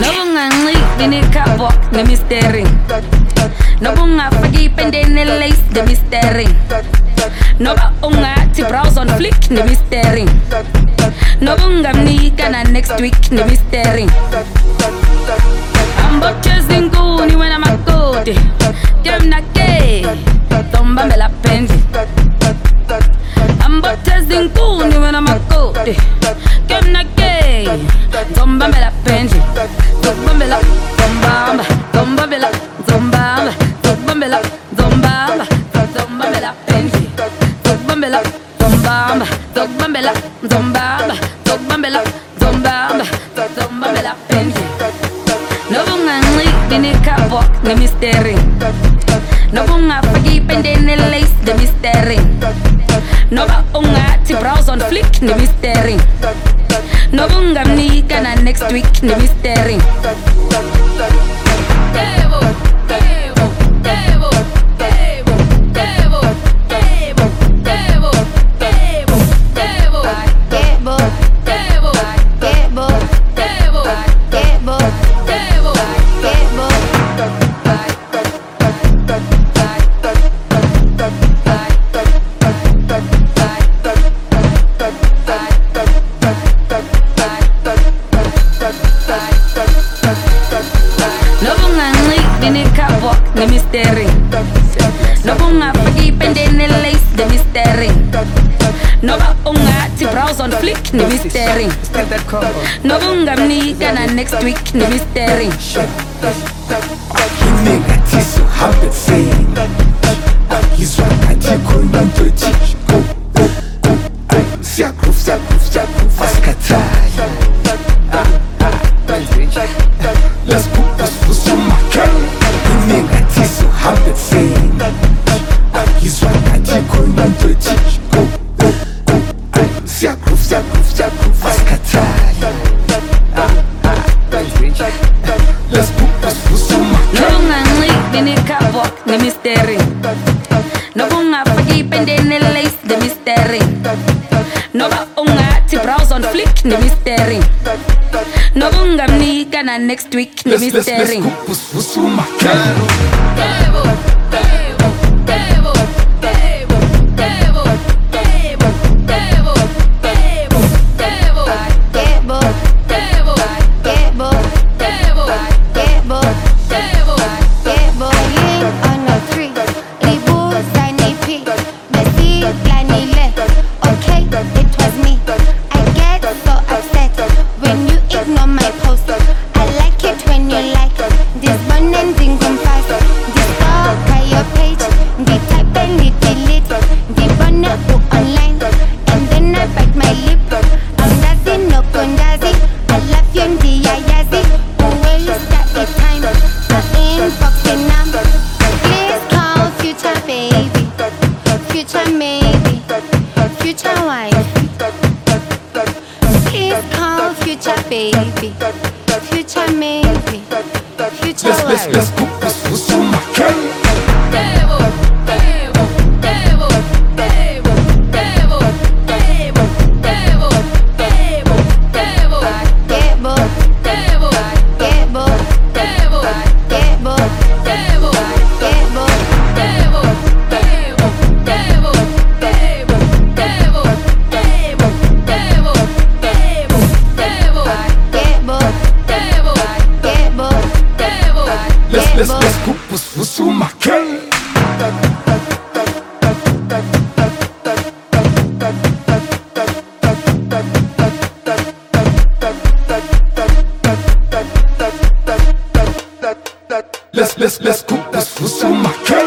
Nobungangi binikabok na misteri. Nobunga fagi pende ne lace de misteri. Noba unga ti browse on flick ne misteri. Nobunga mnika na next week ne misteri. Ambo chezinguni when I'm a code. Kem na ke tomba me la pendi. Ambo chezinguni when I'm a code. Kem na ke tomba me la pendi. Tomba me la tomba tomba me la tomba tomba me la tomba tomba me la pendi. Tomba me la tomba tomba me la tomba tomba me la tomba tomba me la pendi. Nobungangi binikabok na misteri. Nobunga fagi pende ne lace de misteri. Noba unga ti browse on flick ne misteri. Nobunga mnika na next week ne misteri. Devo, devo, devo, devo, devo, devo, devo, devo, devo, devo, devo, devo, devo, devo, devo, devo. Nobungangi binikabok na misteri. Nobunga fagi pende ne lace de misteri. Noba unga ti browse on flick ne misteri. Nobunga mnika na next week ne misteri. Nigga tisu habit saying he's right at go Siakruf Askatai. Let's put this for some makel. Nigga tisu habit saying he's right at go Siakruf Askatai. Let's put this for some makel. Nobungangi binikabok na misteri. Nobunga fagi pende ne lace de misteri. Noba unga ti browse on flick ne misteri. Nobunga mnika na next week ne misteri. Let's put this for some makel. Devo, devo, devo, devo, devo, devo, devo, devo, devo, devo, devo, devo, devo, devo, devo, devo. On a three, Ibu Zani P, Bessie Glani Le. Okay, it was me. I get so upset when you ignore my post. I like it when you like this one and dingum fast. This stalk by your page, the type and the delete, the banner go online, and then I bite my lip. I'm dancing no kondazi, I love you the yayazi. Always got the time, I'm inboxing now. Please call future baby, future maybe, future wife. Please call future baby, future maybe, future wife. Let's put this for some makel. Devo, devo, devo, devo, devo, devo, devo, devo, devo, Debo, devo, debo, devo, debo, devo, debo, devo, devo, devo, devo, devo, devo, devo, devo, debo, devo, debo, devo. Let's put this for some makel. Let's cook this for some makel.